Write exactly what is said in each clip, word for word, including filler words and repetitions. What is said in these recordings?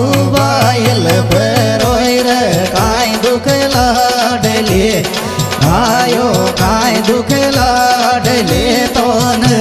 बायल परोय रे काई दुख लाडले आयो काई दुख लाडले तो न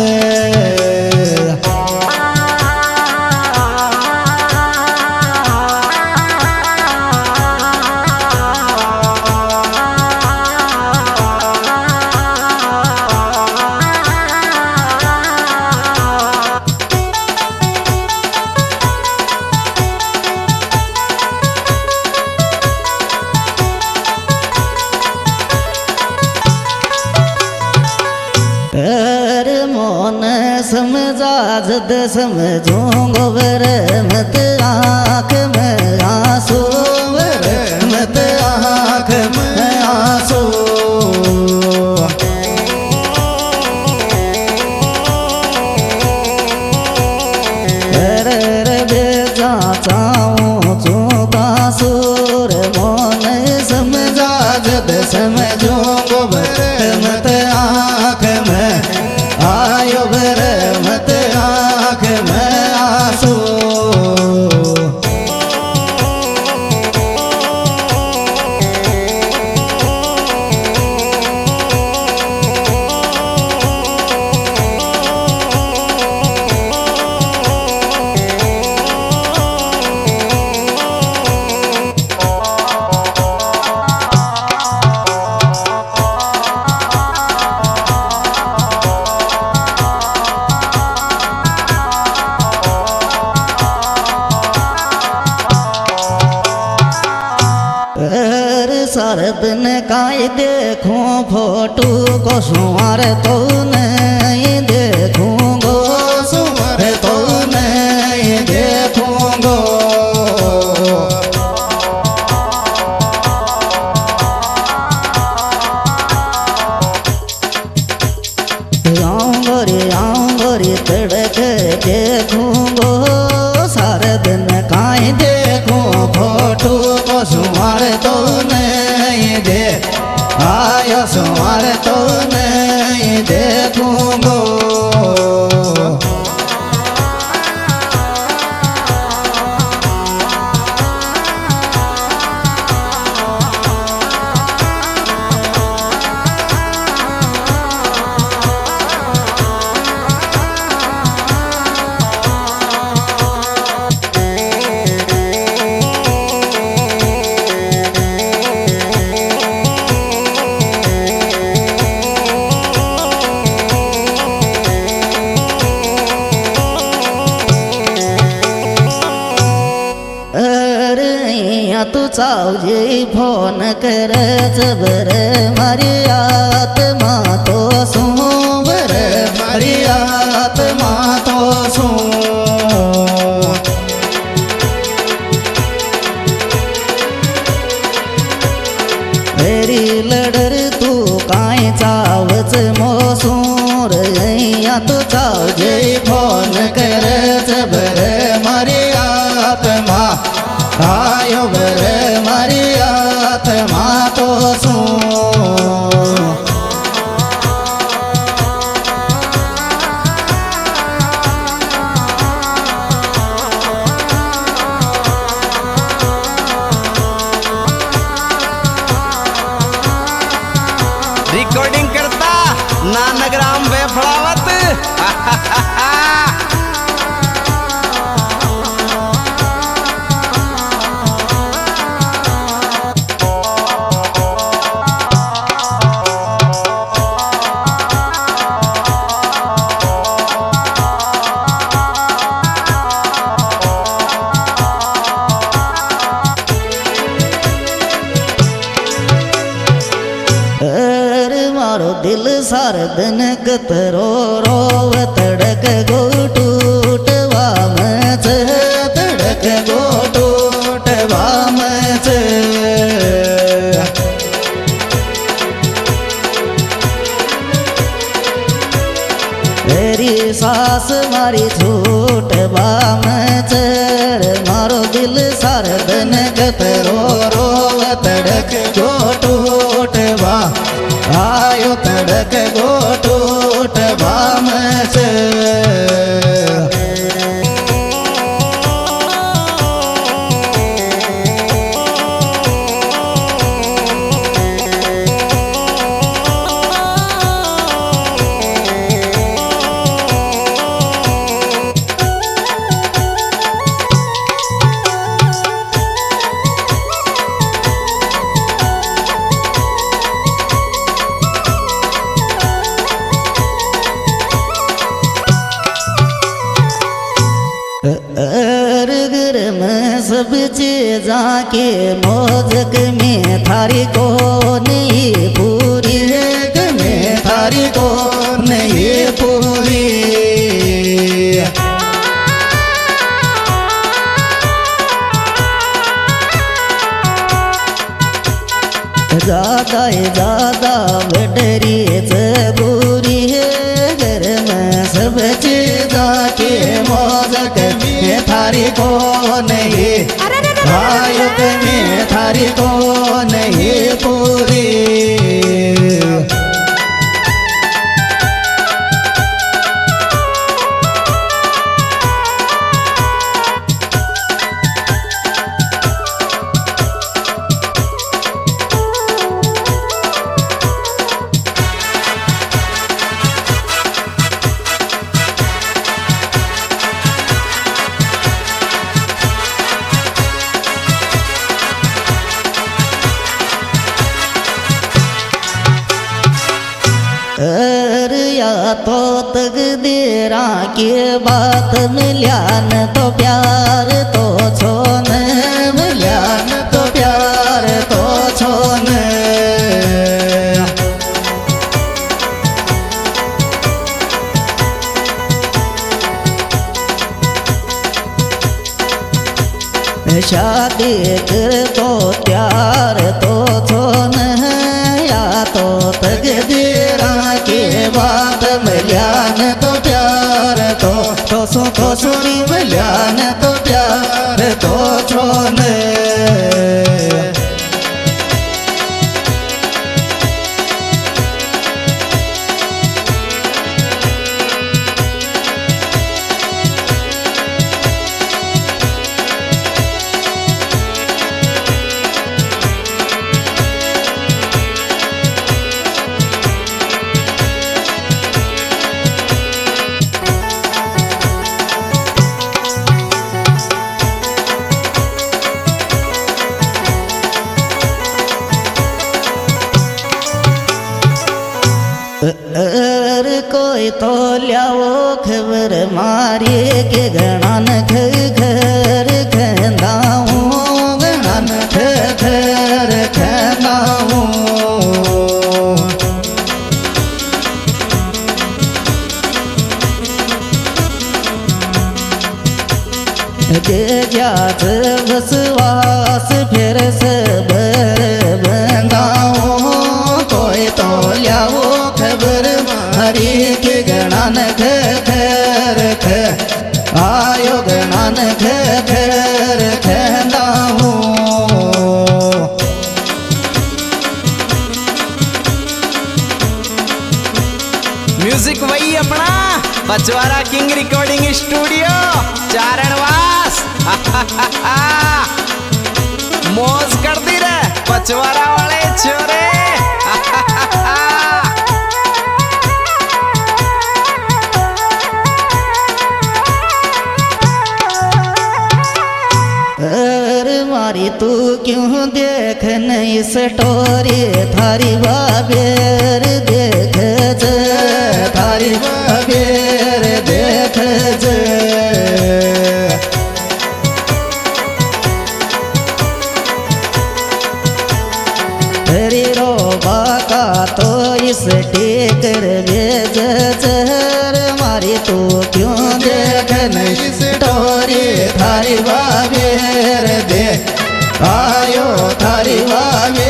समझा जद समझूंगो वर मत आँख में आंसू वर मत आँख में आंसू रे बेजा चाहूँ चूका सूर मोन समझा जद समझूंगो वर मत आँख में आयो वर मत आँख में आंसू सरदन काई देखूं फोटू को सुमार तो नहीं देखूंगो सुमार तो नहीं देखूंगो आऊंगोरी आऊंगोरी तड़क देखूंगो सरदन काई देखूं फोटू को सुमार तो नहीं दे आयो सुमार तो नहीं देखूंगो तू चावजी फोन कर जबर मारी आत्मा तो सू बर मारी आत्मा तो सू मेरी लडर तू काई चावच मोसूर या तू चावजी फोन कर जबर मारी आत्मा आयो वर मारी आत्मा तो सू रिकॉर्डिंग करता नानग्राम वेफड़ावत दिल सार दिन कतरो रोव तड़क गो टूट वाम तड़क गो टूट वाम मेरी सास मारी छूट वाम चर मारो दिल सार दिन कतरो रोव तड़क गो टूट वा आयो तड़क गो टूट वाम में सब चीजा के मौजक में थारी को नहीं पूरी में थारी को नहीं पूरी ज्यादा ज्यादा बडरी जरूरी है घर में सब चीजा के मौजक में थारी को नहीं भायुक में थारी को नहीं पूरी या तो तकदीरा की बात मिल्यान तो प्यार तो छोन मिल्यान तो प्यार तो छोन शादी कर तो प्यार तो छोन या तो तकदीरा की बात मिल्यान तो प्यार तो तो सो तो सुरी मिल्यान तो प्यार तो छोन अर कोई तो लियाओ खबर मारी के गणान घर खंदाऊं गणान घर खंदाऊं के जात बसवास फिर सबर बंदाऊं कोई तो लियाओ खबर मारी के गणान घर आयो गणान घर खंदाऊं म्यूजिक वही अपना Pachwara king recording studio Charanwas मौज कर दी रे पचवारा वाले छोरे मारी तू क्यों देख नहीं स्टोरी थारी बाबेर देख ज थारी बाबेर देख ज तेरी रोबा का तो इस टेकर भेज जहर मारी तू क्यों देख नहीं स्टोरी थारी बाबेर दे आयो थारी बाबेर